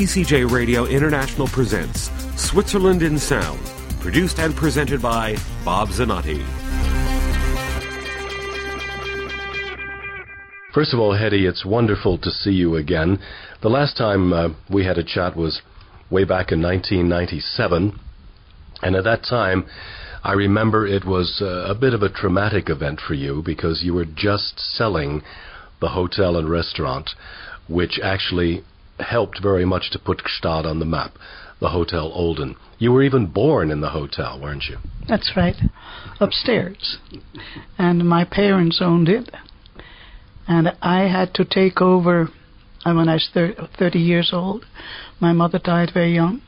ECJ Radio International presents Switzerland in Sound, produced and presented by Bob Zanotti. First of all, Hetty, it's wonderful to see you again. The last time we had a chat was way back in 1997, and at that time, I remember it was a bit of a traumatic event for you because you were just selling the hotel and restaurant, which actually helped very much to put Gstaad on the map, the Hotel Olden. You were even born in the hotel, weren't you? That's right, upstairs. And my parents owned it. And I had to take over when I was 30 years old. My mother died very young.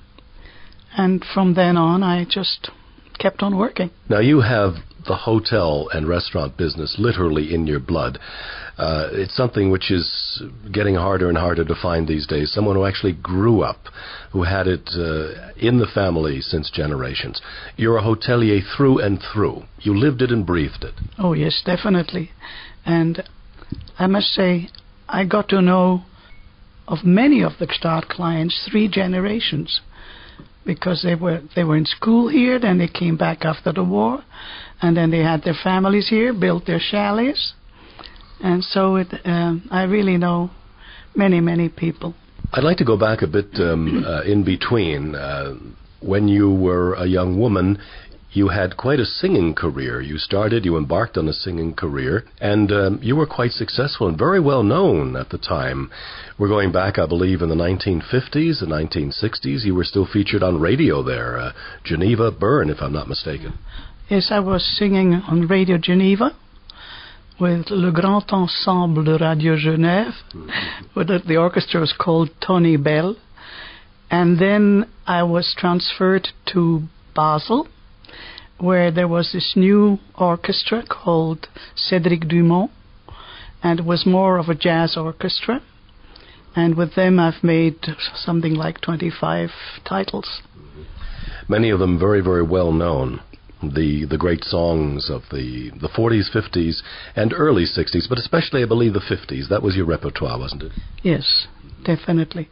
And from then on, I just kept on working. Now, you have the hotel and restaurant business literally in your blood. It's something which is getting harder and harder to find these days. Someone who actually grew up, who had it in the family since generations. You're a hotelier through and through. You lived it and breathed it. Oh, yes, definitely. And I must say, I got to know of many of the Gstaad clients 3 generations, because they were in school here, then they came back after the war, and then they had their families here, built their chalets, and so I really know many, many people. I'd like to go back a bit in between. When you were a young woman, you had quite a singing career. You embarked on a singing career, and you were quite successful and very well known at the time. We're going back, I believe, in the 1950s, the 1960s. You were still featured on radio there, Geneva, Bern, if I'm not mistaken. Yes, I was singing on Radio Geneva with Le Grand Ensemble de Radio Genève. The orchestra was called Tony Bell. And then I was transferred to Basel, where there was this new orchestra called Cédric Dumont, and it was more of a jazz orchestra. And with them I've made something like 25 titles. Many of them very, very well known. The great songs of the 40s, 50s, and early 60s, but especially, I believe, the 50s. That was your repertoire, wasn't it? Yes, definitely.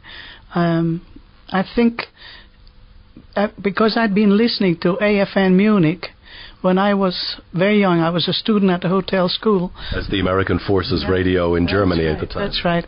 I think because I'd been listening to AFN Munich when I was very young. I was a student at the hotel school. As the American Forces Radio in Germany at the time. That's right.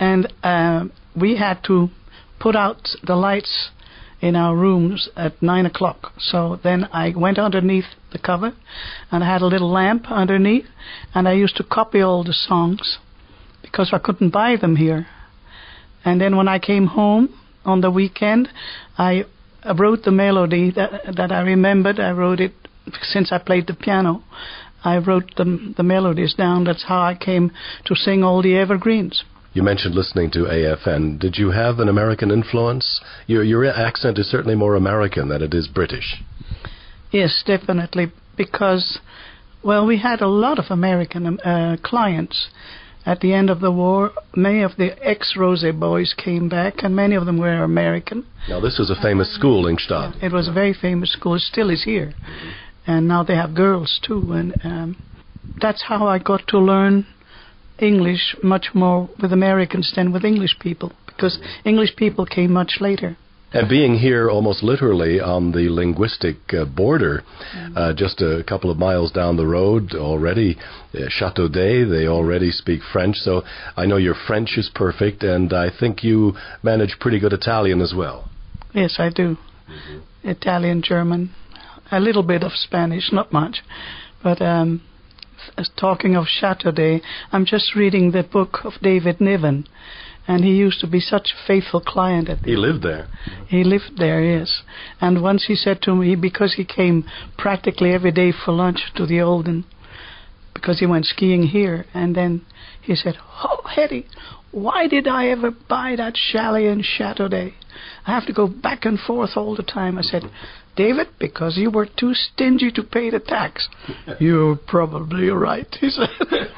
And we had to put out the lights in our rooms at 9 o'clock. So then I went underneath the cover, and I had a little lamp underneath, and I used to copy all the songs because I couldn't buy them here. And then when I came home on the weekend, I wrote the melody that I remembered. I wrote it since I played the piano. I wrote the melodies down. That's how I came to sing all the evergreens. You mentioned listening to AFN. Did you have an American influence? Your accent is certainly more American than it is British. Yes, definitely, because, well, we had a lot of American clients. At the end of the war, many of the ex-Rosé boys came back, and many of them were American. Now, this was a famous school in Gstaad. It was a very famous school. It still is here. And now they have girls, too. And that's how I got to learn English much more with Americans than with English people, because English people came much later. And being here almost literally on the linguistic border, just a couple of miles down the road already, Châteaudet, they already speak French, so I know your French is perfect, and I think you manage pretty good Italian as well. Yes, I do. Italian, German, a little bit of Spanish, not much. But talking of Châteaudet, I'm just reading the book of David Niven. And he used to be such a faithful client. He lived there. He lived there, yes. And once he said to me, because he came practically every day for lunch to the Olden, because he went skiing here, and then he said, "Oh, Hetty, why did I ever buy that chalet in Châteaudet? I have to go back and forth all the time." I said, "David, because you were too stingy to pay the tax." "You're probably right," he said.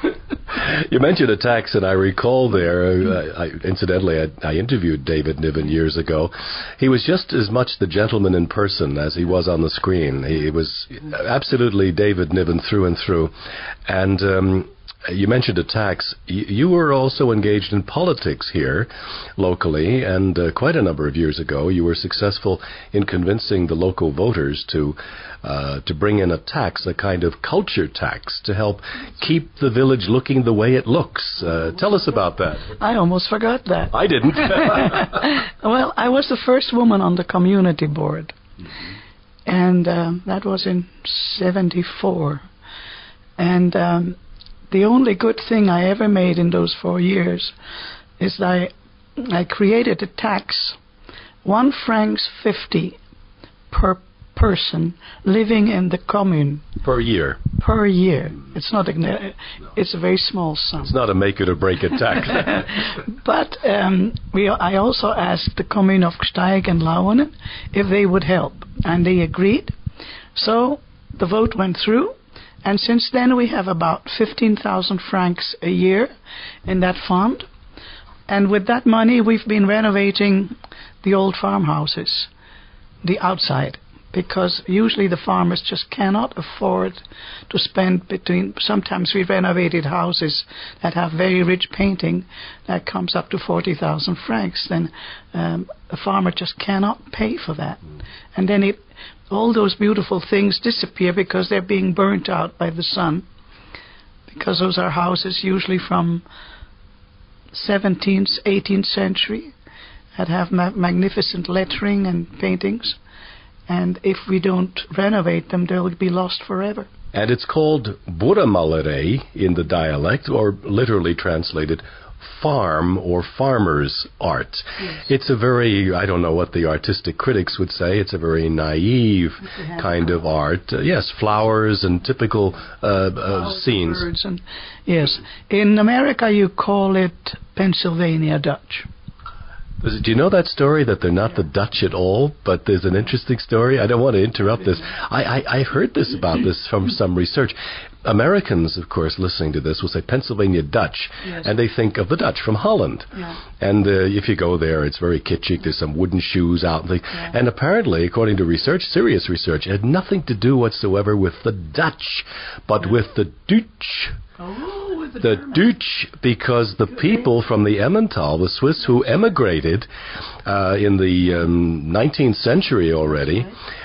You mentioned a tax, and I recall there, incidentally, I interviewed David Niven years ago. He was just as much the gentleman in person as he was on the screen. He was absolutely David Niven through and through. And you mentioned a tax. You were also engaged in politics here locally, and quite a number of years ago you were successful in convincing the local voters to bring in a tax, a kind of culture tax, to help keep the village looking the way it looks. Tell us about that. I almost forgot that. I didn't. Well, I was the first woman on the community board, and that was in 1974. And the only good thing I ever made in those 4 years is that I created a tax, 1 francs 50 per person living in the commune. Per year. Per year. It's not it's a very small sum. It's not a make it or break it tax. But I also asked the commune of Gsteig and Lauenen if they would help, and they agreed. So the vote went through, and since then we have about 15,000 francs a year in that fund. And with that money we've been renovating the old farmhouses, the outside, because usually the farmers just cannot afford to spend sometimes we renovated houses that have very rich painting that comes up to 40,000 francs. Then a farmer just cannot pay for that. And then all those beautiful things disappear because they're being burnt out by the sun, because those are houses usually from 17th, 18th century that have magnificent lettering and paintings. And if we don't renovate them, they'll be lost forever. And it's called boerenmalerij in the dialect, or literally translated farm or farmer's art. Yes. It's a very, I don't know what the artistic critics would say, it's a very naive kind of art. Yes, flowers and typical scenes. Birds and, yes. In America you call it Pennsylvania Dutch. Do you know that story, that they're not the Dutch at all, but there's an interesting story? I don't want to interrupt this. I heard this about this from some research. Americans, of course, listening to this will say Pennsylvania Dutch, yes, and they think of the Dutch from Holland. Yeah. And if you go there, it's very kitschy. There's some wooden shoes out. And apparently, according to research, serious research, it had nothing to do whatsoever with the Dutch, but with the Deutsch. Oh, the Deutsch, because the people from the Emmental, the Swiss who emigrated in the 19th century already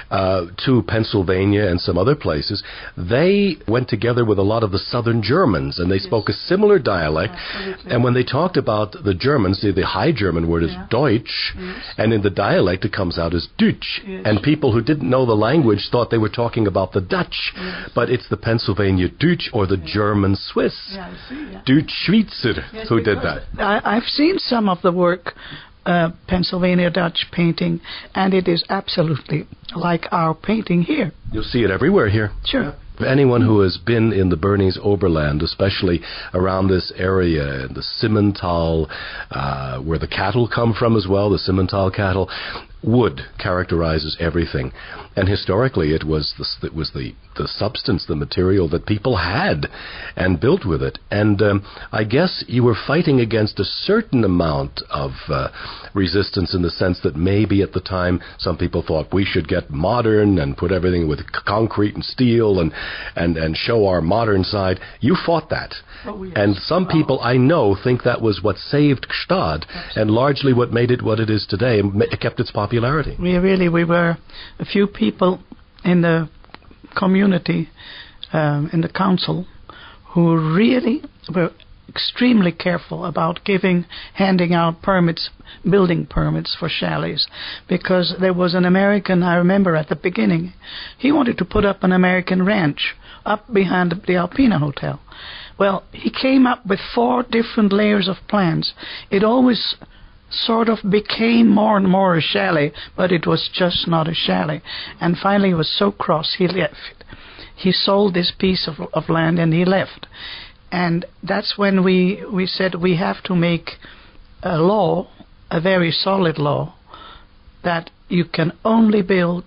to Pennsylvania and some other places, they went together with a lot of the southern Germans, and they spoke a similar dialect. Absolutely. And when they talked about the Germans, the High German word is Deutsch, and in the dialect it comes out as Deutsch. Yes. And people who didn't know the language thought they were talking about the Dutch, but it's the Pennsylvania Deutsch, or the German Swiss. Deutsch Schweizer, who did that. I've seen some of the work, Pennsylvania Dutch painting, and it is absolutely like our painting here. You'll see it everywhere here. Sure. Anyone who has been in the Bernese Oberland, especially around this area, the Simmental, where the cattle come from as well, the Simmental cattle, wood characterizes everything. And historically it was the substance, the material that people had and built with it. And I guess you were fighting against a certain amount of resistance, in the sense that maybe at the time some people thought we should get modern and put everything with concrete and steel and show our modern side. You fought that. Oh, yes. And some people I know think that was what saved Gstaad, and largely what made it what it is today, and kept its popularity. We were a few people in the community, in the council, who really were extremely careful about handing out permits, building permits for chalets, because there was an American, I remember at the beginning, he wanted to put up an American ranch up behind the Alpina Hotel. Well, he came up with 4 different layers of plans. It always sort of became more and more a chalet, but it was just not a chalet. And finally he was so cross, he left. He sold this piece of land and he left. And that's when we said we have to make a law, a very solid law, that you can only build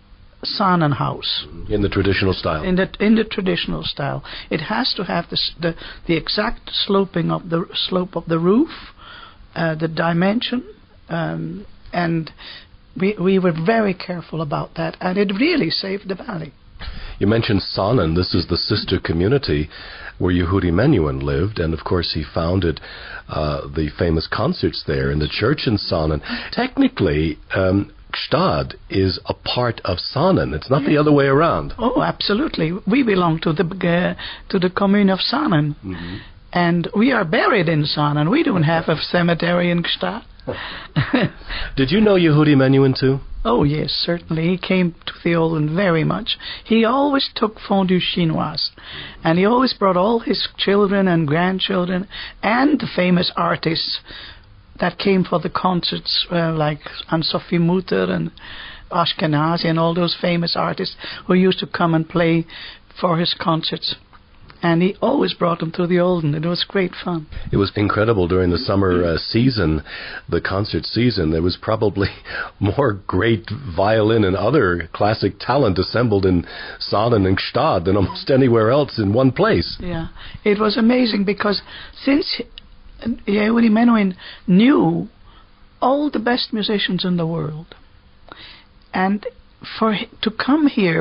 Sahnenhaus. In the traditional style. In the traditional style. It has to have the exact slope of the roof, the dimension, and we were very careful about that, and it really saved the valley. You mentioned Saanen. This is the sister community where Yehudi Menuhin lived, and of course he founded the famous concerts there in the church in Saanen. Technically, Gstaad is a part of Saanen. It's not the other way around. Oh, absolutely. We belong to the commune of Saanen. Mm-hmm. And we are buried in Saanen. We don't have a cemetery in Gstaad. Did you know Yehudi Menuhin too? Oh, yes, certainly. He came to the Olden very much. He always took fondue chinoise. And he always brought all his children and grandchildren and the famous artists that came for the concerts, like Anne-Sophie Mutter and Ashkenazi and all those famous artists who used to come and play for his concerts. And he always brought them to the Olden. It was great fun. It was incredible during the summer season, the concert season. There was probably more great violin and other classic talent assembled in Saanen and Gstaad than almost anywhere else in one place. Yeah, it was amazing because since Yehudi Menuhin knew all the best musicians in the world, and to come here,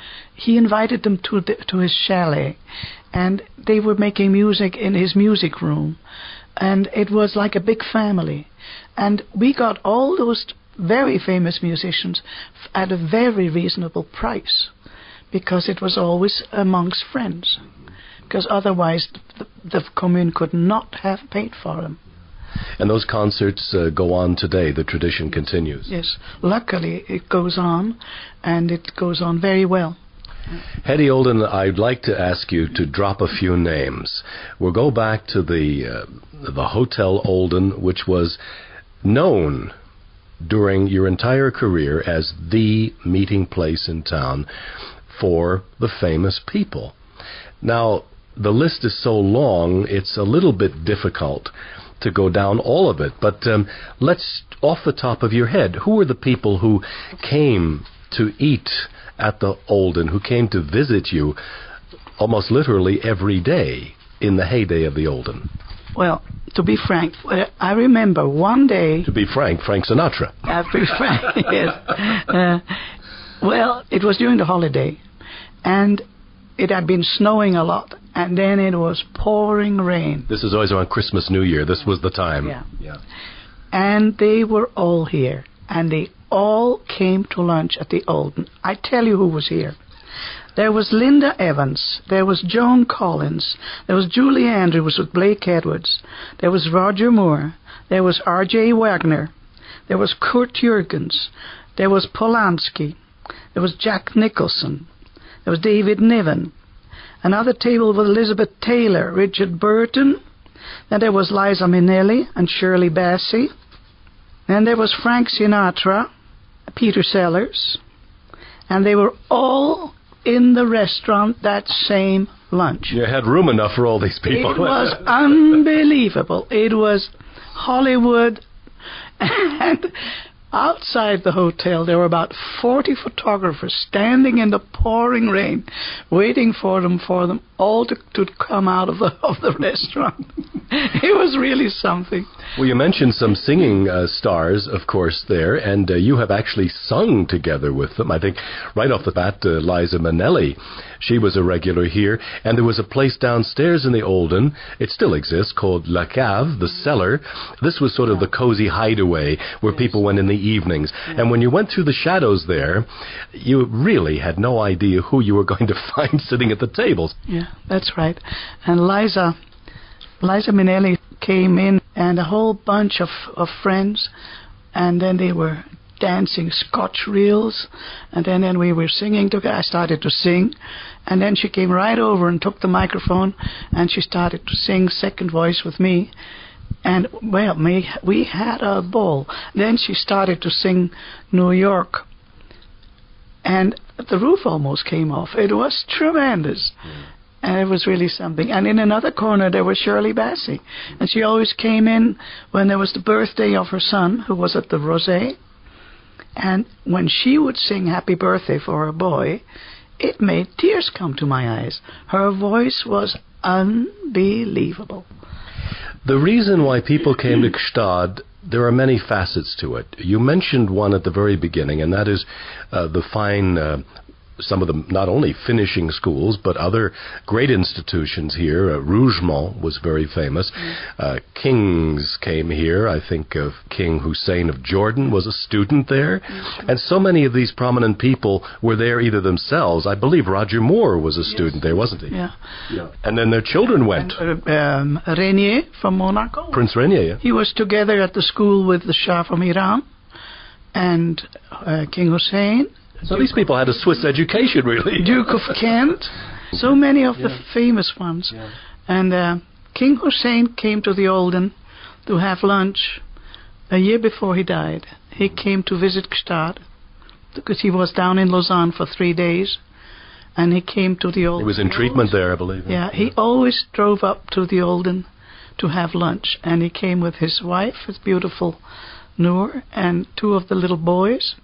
he invited them to his chalet, and they were making music in his music room, and it was like a big family. And we got all those very famous musicians at a very reasonable price, because it was always amongst friends, because otherwise the commune could not have paid for them. And those concerts go on today. The tradition continues. Yes, luckily it goes on, and it goes on very well. Hedy Olden, I'd like to ask you to drop a few names. We'll go back to the Hotel Olden, which was known during your entire career as the meeting place in town for the famous people. Now, the list is so long, it's a little bit difficult to go down all of it. But let's, off the top of your head, who were the people who came to eat at the Olden, who came to visit you almost literally every day in the heyday of the Olden? Well, to be frank, I remember one day... To be frank, Frank Sinatra. To be frank, yes. Well, it was during the holiday, and it had been snowing a lot, and then it was pouring rain. This is always around Christmas, New Year. This was the time. Yeah. And they were all here, and they all came to lunch at the Olden. I tell you who was here. There was Linda Evans, there was Joan Collins, there was Julie Andrews with Blake Edwards, there was Roger Moore, there was R.J. Wagner, there was Kurt Jürgens, there was Polanski, there was Jack Nicholson, there was David Niven, another table with Elizabeth Taylor, Richard Burton, then there was Liza Minnelli and Shirley Bassey, then there was Frank Sinatra, Peter Sellers, and they were all in the restaurant that same lunch. You had room enough for all these people. It was unbelievable. It was Hollywood. And outside the hotel, there were about 40 photographers standing in the pouring rain, waiting for them all to come out of the restaurant. It was really something. Well, you mentioned some singing stars, of course, there, and you have actually sung together with them. I think right off the bat, Liza Minnelli, she was a regular here, and there was a place downstairs in the Olden, it still exists, called La Cave, the cellar. This was sort of the cozy hideaway where people went in the evenings. And when you went through the shadows there, you really had no idea who you were going to find sitting at the tables. Yeah, that's right. And Liza Minnelli came in, and a whole bunch of friends, and then they were dancing Scotch reels, and then we were singing together. I started to sing, and then she came right over and took the microphone, and she started to sing second voice with me. And, well, we had a ball. Then she started to sing New York, and the roof almost came off. It was tremendous. And it was really something. And in another corner, there was Shirley Bassey. And she always came in when there was the birthday of her son, who was at the Rosé. And when she would sing Happy Birthday for her boy, it made tears come to my eyes. Her voice was unbelievable. The reason why people came to Gstaad, there are many facets to it. You mentioned one at the very beginning, and that is the fine some of the not only finishing schools but other great institutions here. Rougemont was very famous. Kings came here. I think of King Hussein of Jordan was a student there. And so many of these prominent people were there either themselves. I believe Roger Moore was a student there, wasn't he? Yeah. And then their children went. And, Rainier from Monaco. Prince Rainier, yeah. He was together at the school with the Shah from Iran and King Hussein. So these people had a Swiss education, really. Duke of Kent. So many of the famous ones. Yeah. And King Hussein came to the Olden to have lunch a year before he died. He came to visit Gstaad because he was down in Lausanne for 3 days. And he came to the Olden. He was in treatment there, I believe. Yeah, he always drove up to the Olden to have lunch. And he came with his wife, his beautiful Noor, and 2 of the little boys.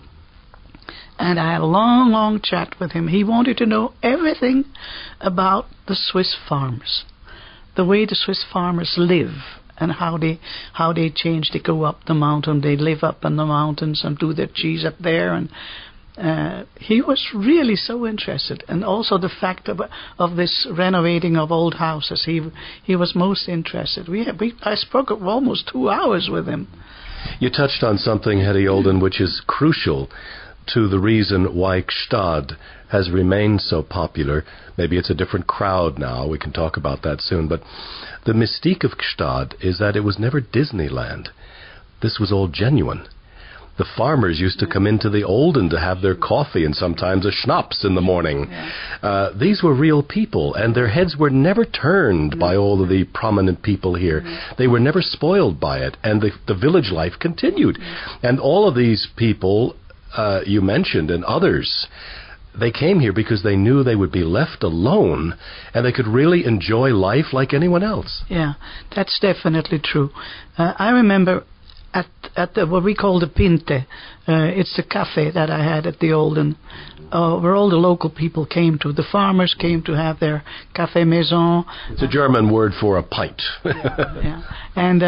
And I had a long, long chat with him. He wanted to know everything about the Swiss farmers, the way the Swiss farmers live, and how they change. They go up the mountain, they live up in the mountains and do their cheese up there. And he was really so interested. And also the fact of this renovating of old houses. He was most interested. I spoke almost 2 hours with him. You touched on something, Hetty Olden, which is crucial to the reason why Gstaad has remained so popular. Maybe it's a different crowd now. We can talk about that soon. But the mystique of Gstaad is that it was never Disneyland. This was all genuine. The farmers used to come into the Olden to have their coffee and sometimes a schnapps in the morning. These were real people, and their heads were never turned by all of the prominent people here. They were never spoiled by it, and the village life continued. And all of these people you mentioned and others, they came here because they knew they would be left alone and they could really enjoy life like anyone else. Yeah, that's definitely true. I remember at the, what we call the Pinte, it's the cafe that I had at the Olden, where all the local people came to. The farmers came to have their café maison. It's a German word for a pint. Yeah. And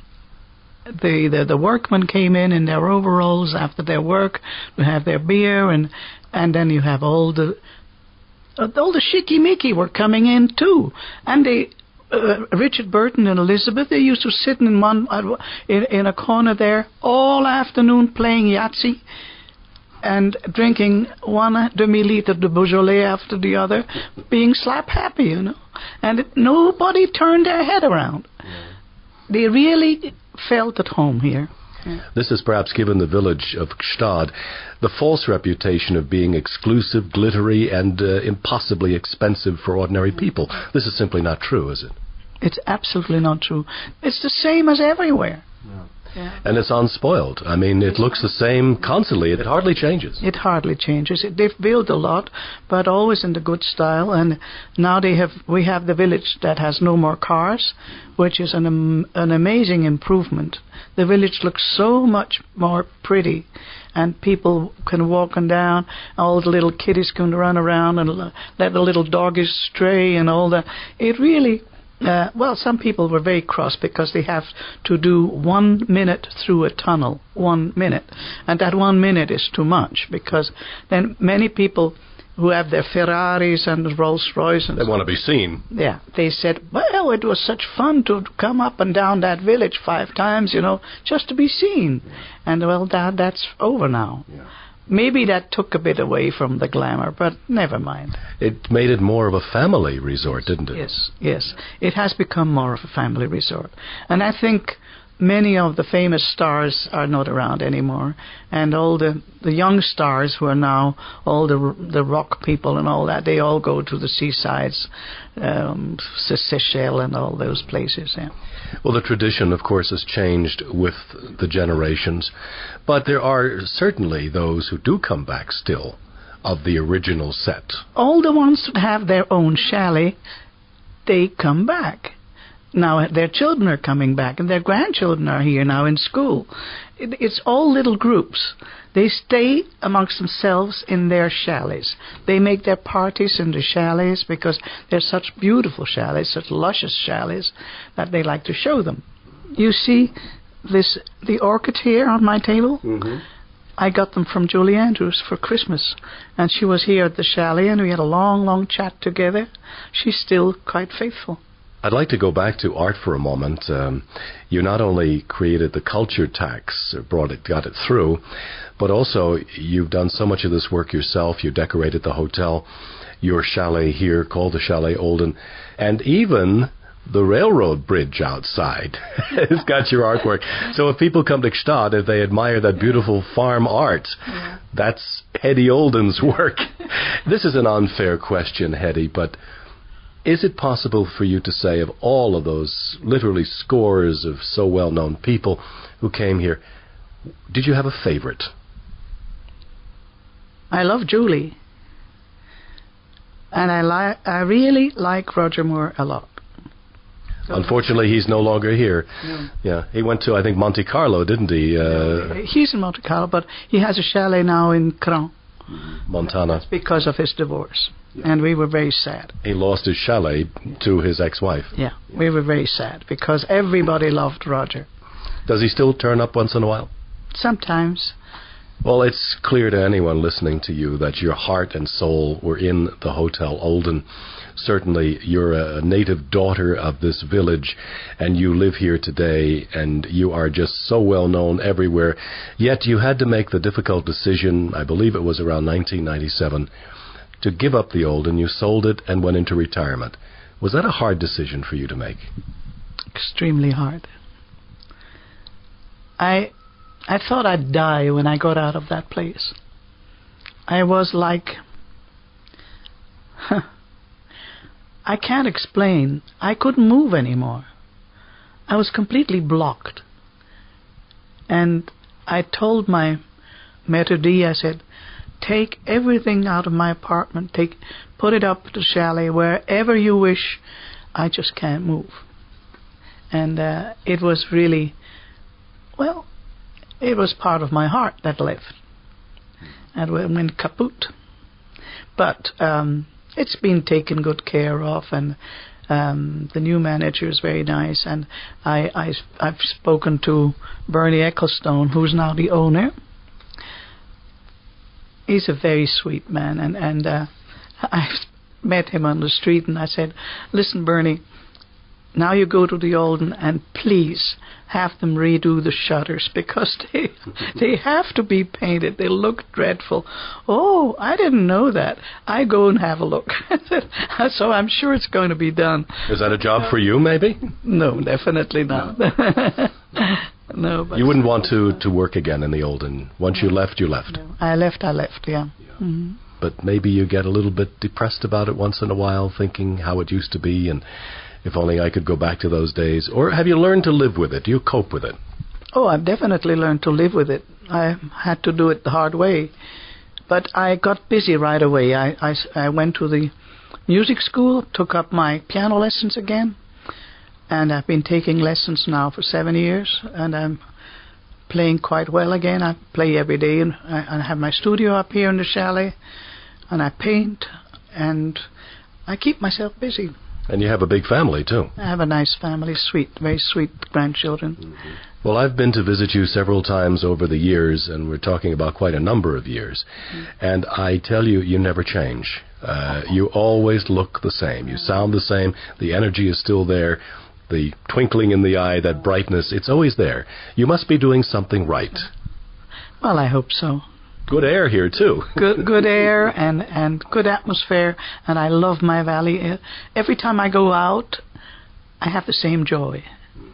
the workmen came in their overalls after their work to have their beer, and then you have all the shikimiki were coming in too, and they Richard Burton and Elizabeth, they used to sit in a corner there all afternoon playing Yahtzee and drinking 1 demi-liter de Beaujolais after the other, being slap happy, you know, and nobody turned their head around. They really felt at home here. Yeah. This has perhaps given the village of Gstaad the false reputation of being exclusive, glittery, and impossibly expensive for ordinary people. This is simply not true, is it? It's absolutely not true. It's the same as everywhere. Yeah. Yeah. And it's unspoiled. I mean, it looks the same constantly. It hardly changes. It hardly changes. They've built a lot, but always in the good style. And now we have the village that has no more cars, which is an amazing improvement. The village looks so much more pretty, and people can walk on down. All the little kiddies can run around and let the little doggies stray and all that. It really... some people were very cross because they have to do 1 minute through a tunnel, 1 minute. And that 1 minute is too much, because then many people who have their Ferraris and Rolls Royces... They want to be seen. Yeah, they said, well, it was such fun to come up and down that village 5 times, you know, just to be seen. And, well, that's over now. Yeah. Maybe that took a bit away from the glamour, but never mind. It made it more of a family resort, didn't it? Yes. It has become more of a family resort. And I think many of the famous stars are not around anymore. And all the young stars who are now, all the rock people and all that, they all go to the seasides, Seychelles and all those places, yeah. Well, the tradition, of course, has changed with the generations, but there are certainly those who do come back still of the original set. All the ones that have their own chalet, they come back. Now their children are coming back, and their grandchildren are here now in school. It's all little groups. They stay amongst themselves in their chalets. They make their parties in the chalets because they're such beautiful chalets, such luscious chalets, that they like to show them. You see the orchid here on my table? Mm-hmm. I got them from Julie Andrews for Christmas, and she was here at the chalet, and we had a long, long chat together. She's still quite faithful. I'd like to go back to art for a moment. You not only created the culture tax, got it through, but also you've done so much of this work yourself. You decorated the hotel, your chalet here called the Chalet Olden, and even the railroad bridge outside has got your artwork. So if people come to Gstaad, if they admire that beautiful farm art, that's Hedy Olden's work. This is an unfair question, Hedy, but is it possible for you to say, of all of those literally scores of so well-known people who came here, did you have a favorite? I love Julie. And I really like Roger Moore a lot. Unfortunately, he's no longer here. No. Yeah, he went to, I think, Monte Carlo, didn't he? He's in Monte Carlo, but he has a chalet now in Cran, Montana. That's because of his divorce. And we were very sad. He lost his chalet to his ex-wife. Yeah, we were very sad because everybody loved Roger. Does he still turn up once in a while? Sometimes. Well, it's clear to anyone listening to you that your heart and soul were in the Hotel Olden. Certainly, you're a native daughter of this village, and you live here today, and you are just so well known everywhere. Yet you had to make the difficult decision, I believe it was around 1997, to give up the Olden. You sold it and went into retirement. Was that a hard decision for you to make? Extremely hard. I thought I'd die when I got out of that place. I was like... I can't explain. I couldn't move anymore. I was completely blocked. And I told my maître d', I said, take everything out of my apartment, put it up to the chalet, wherever you wish. I just can't move. And it was really, well, it was part of my heart that left. And went kaput. But it's been taken good care of, and the new manager is very nice. And I've spoken to Bernie Ecclestone, who's now the owner. He's a very sweet man, and I met him on the street, and I said, listen, Bernie, now you go to the Olden, and please have them redo the shutters, because they have to be painted. They look dreadful. Oh, I didn't know that. I go and have a look. So I'm sure it's going to be done. Is that a job for you, maybe? No, definitely not. No, but you wouldn't want to work again in the Olden. Once you left, you left. No. I left, yeah. Mm-hmm. But maybe you get a little bit depressed about it once in a while, thinking how it used to be, and if only I could go back to those days. Or have you learned to live with it? Do you cope with it? Oh, I've definitely learned to live with it. I had to do it the hard way. But I got busy right away. I went to the music school, took up my piano lessons again, and I've been taking lessons now for 7 years, and I'm playing quite well again. I play every day, and I have my studio up here in the chalet, and I paint, and I keep myself busy. And you have a big family, too. I have a nice family, very sweet grandchildren. Mm-hmm. Well, I've been to visit you several times over the years, and we're talking about quite a number of years. Mm-hmm. And I tell you, you never change. You always look the same. You sound the same. The energy is still there. The twinkling in the eye, that brightness, it's always there. You must be doing something right. Well, I hope so. Good air here, too. Good air and good atmosphere, and I love my valley. Every time I go out, I have the same joy.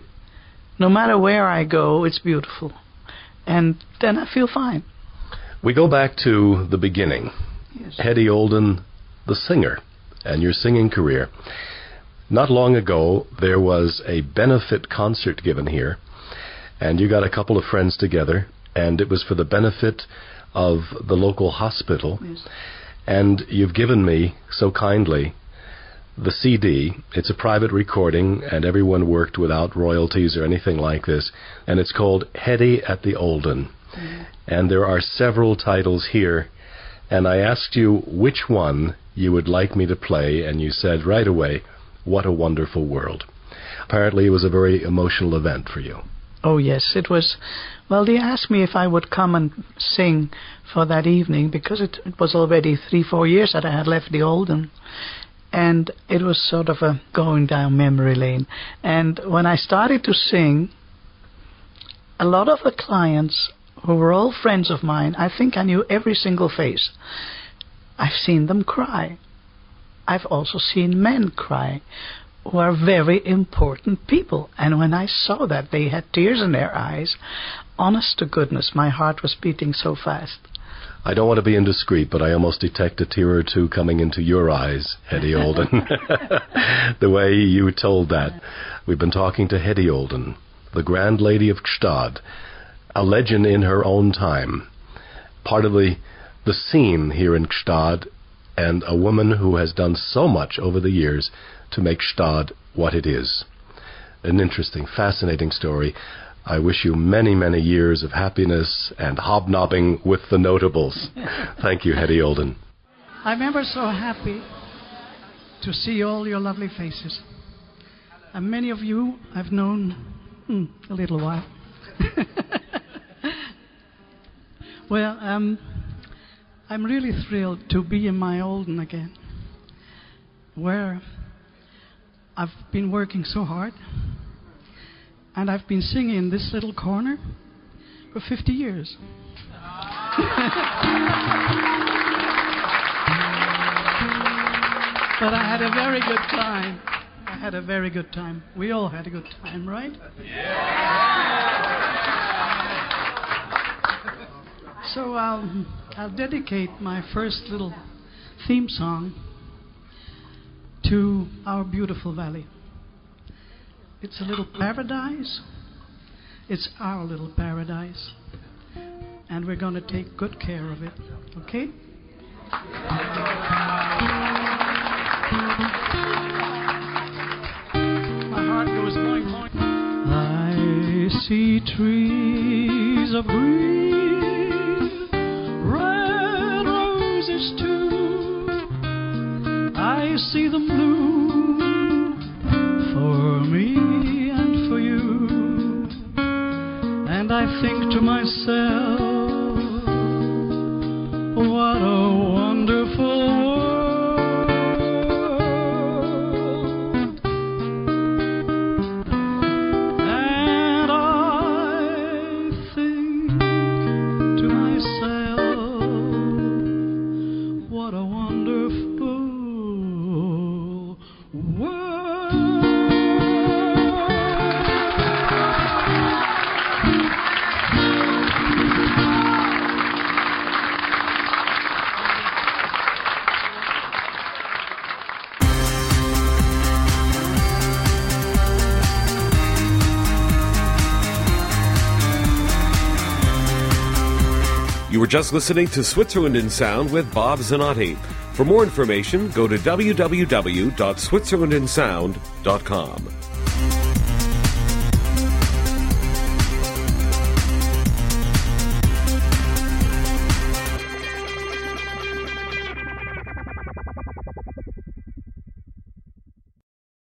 No matter where I go, it's beautiful. And then I feel fine. We go back to the beginning. Yes. Hedy Olden, the singer, and your singing career. Not long ago, there was a benefit concert given here, and you got a couple of friends together, and it was for the benefit of the local hospital. Yes. And you've given me, so kindly, the CD. It's a private recording, and everyone worked without royalties or anything like this, and it's called Hedy at the Olden. Mm-hmm. And there are several titles here, and I asked you which one you would like me to play, and you said right away, What a Wonderful World. Apparently it was a very emotional event for you. Oh, yes, it was. Well, they asked me if I would come and sing for that evening because it was already 3-4 years that I had left the Olden. And it was sort of a going down memory lane. And when I started to sing, a lot of the clients who were all friends of mine, I think I knew every single face. I've seen them cry. I've also seen men cry who are very important people. And when I saw that they had tears in their eyes, honest to goodness, my heart was beating so fast. I don't want to be indiscreet, but I almost detect a tear or two coming into your eyes, Hetty Olden. The way you told that. We've been talking to Hetty Olden, the Grand Lady of Gstaad, a legend in her own time, part of the scene here in Gstaad, and a woman who has done so much over the years to make Gstaad what it is. An interesting, fascinating story. I wish you many, many years of happiness and hobnobbing with the notables. Thank you, Hetty Olden. I'm ever so happy to see all your lovely faces. And many of you I've known a little while. Well, I'm really thrilled to be in my Olden again, where I've been working so hard, and I've been singing in this little corner for 50 years. But I had a very good time. I had a very good time. We all had a good time, right? Yeah! So I'll dedicate my first little theme song to our beautiful valley. It's a little paradise. It's our little paradise. And we're going to take good care of it. Okay? My heart goes boing, boing. I see trees of green, red roses too. I see them bloom for me and for you. And I think to myself, what a wonderful world. And I think to myself, what a wonderful world. You were just listening to Switzerland in Sound with Bob Zanotti. For more information, go to www.switzerlandinsound.com.